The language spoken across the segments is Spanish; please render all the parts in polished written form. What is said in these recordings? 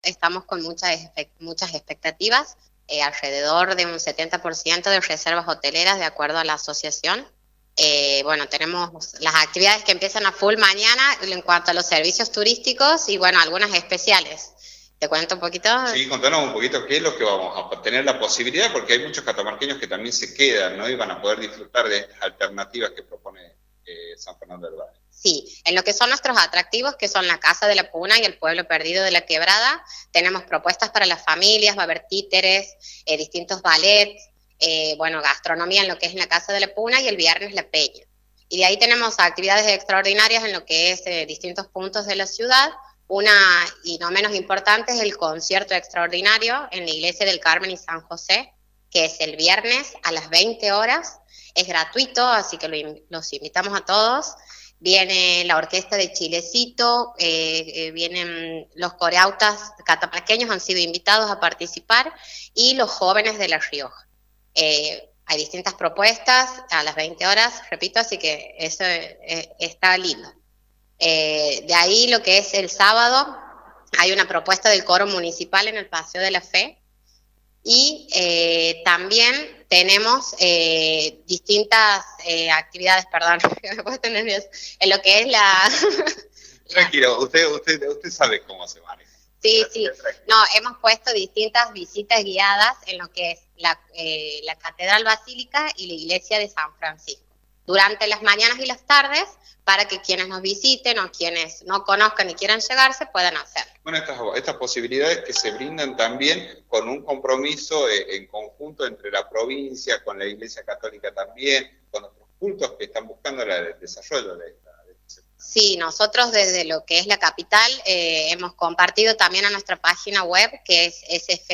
estamos con muchas expectativas, alrededor de un 70% de reservas hoteleras de acuerdo a la asociación. Bueno, tenemos las actividades que empiezan a full mañana en cuanto a los servicios turísticos y bueno, algunas especiales. ¿Te cuento un poquito? Sí, contanos un poquito qué es lo que vamos a tener la posibilidad, porque hay muchos catamarqueños que también se quedan, ¿no? Y van a poder disfrutar de estas alternativas que propone San Fernando del Valle. Sí, en lo que son nuestros atractivos, que son la Casa de la Puna y el Pueblo Perdido de la Quebrada, tenemos propuestas para las familias, va a haber títeres, distintos ballets, bueno, gastronomía en lo que es la Casa de la Puna y el viernes la Peña. Y de ahí tenemos actividades extraordinarias en lo que es distintos puntos de la ciudad. Una, y no menos importante, es el concierto extraordinario en la Iglesia del Carmen y San José, que es el viernes a las 20 horas. Es gratuito, así que los invitamos a todos. Viene la orquesta de Chilecito, vienen los coreautas catamarqueños, han sido invitados a participar, y los jóvenes de La Rioja. Hay distintas propuestas a las 20 horas, repito, así que eso está lindo. De ahí lo que es el sábado, hay una propuesta del coro municipal en el Paseo de la Fe, y también tenemos distintas actividades, perdón, me puedo tener nerviosa, en lo que es la... Tranquilo, usted sabe cómo se maneja. Sí, sí, no, hemos puesto distintas visitas guiadas en lo que es la Catedral Basílica y la Iglesia de San Francisco, durante las mañanas y las tardes, para que quienes nos visiten o quienes no conozcan y quieran llegarse puedan hacerlo. Bueno, estas posibilidades que se brindan también con un compromiso en conjunto entre la provincia, con la Iglesia Católica también, con otros puntos que están buscando el desarrollo de esta. Sí, nosotros desde lo que es la capital hemos compartido también a nuestra página web, que es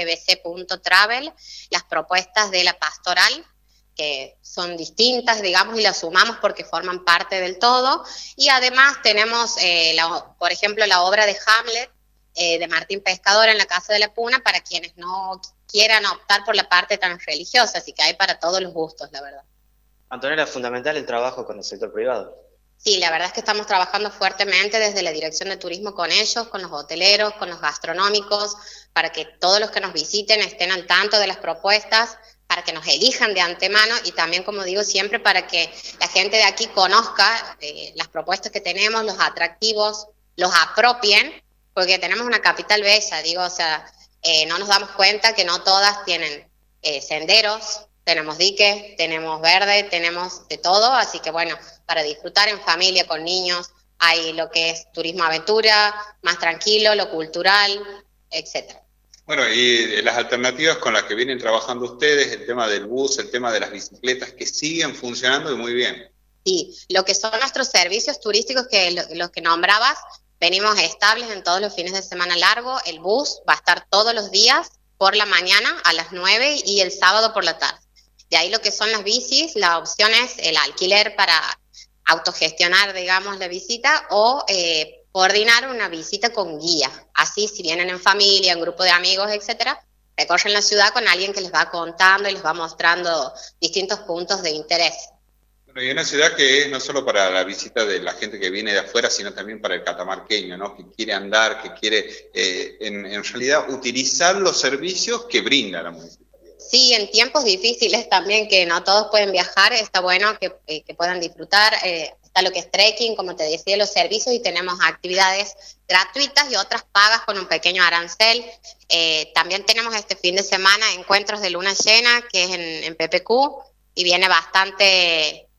sfbc.travel, las propuestas de la pastoral, que son distintas, digamos, y las sumamos porque forman parte del todo. Y además tenemos, por ejemplo, la obra de Hamlet, de Martín Pescador en la Casa de la Puna, para quienes no quieran optar por la parte tan religiosa, así que hay para todos los gustos, la verdad. Antonella, es fundamental el trabajo con el sector privado. Sí, la verdad es que estamos trabajando fuertemente desde la Dirección de Turismo con ellos, con los hoteleros, con los gastronómicos, para que todos los que nos visiten estén al tanto de las propuestas, para que nos elijan de antemano y también, como digo siempre, para que la gente de aquí conozca las propuestas que tenemos, los atractivos, los apropien, porque tenemos una capital bella, digo, o sea, no nos damos cuenta que no todas tienen senderos, tenemos diques, tenemos verde, tenemos de todo, así que bueno, para disfrutar en familia, con niños, hay lo que es turismo aventura, más tranquilo, lo cultural, etcétera. Bueno, y las alternativas con las que vienen trabajando ustedes, el tema del bus, el tema de las bicicletas, que siguen funcionando y muy bien. Sí, lo que son nuestros servicios turísticos, que los que nombrabas, venimos estables en todos los fines de semana largo. El bus va a estar todos los días por la mañana a las 9 y el sábado por la tarde. De ahí lo que son las bicis, la opción es el alquiler para autogestionar, digamos, la visita, o coordinar una visita con guía. Así, si vienen en familia, en grupo de amigos, etcétera, recorren la ciudad con alguien que les va contando y les va mostrando distintos puntos de interés. Bueno, y una ciudad que es no solo para la visita de la gente que viene de afuera, sino también para el catamarqueño, ¿no? Que quiere andar, que quiere, en realidad, utilizar los servicios que brinda la municipalidad. Sí, en tiempos difíciles también, que no todos pueden viajar, está bueno que puedan disfrutar. Está lo que es trekking, como te decía, los servicios, y tenemos actividades gratuitas y otras pagas con un pequeño arancel. También tenemos este fin de semana encuentros de luna llena, que es en PPQ, y viene bastante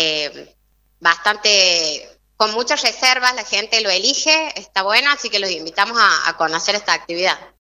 con muchas reservas, la gente lo elige, está bueno, así que los invitamos a conocer esta actividad.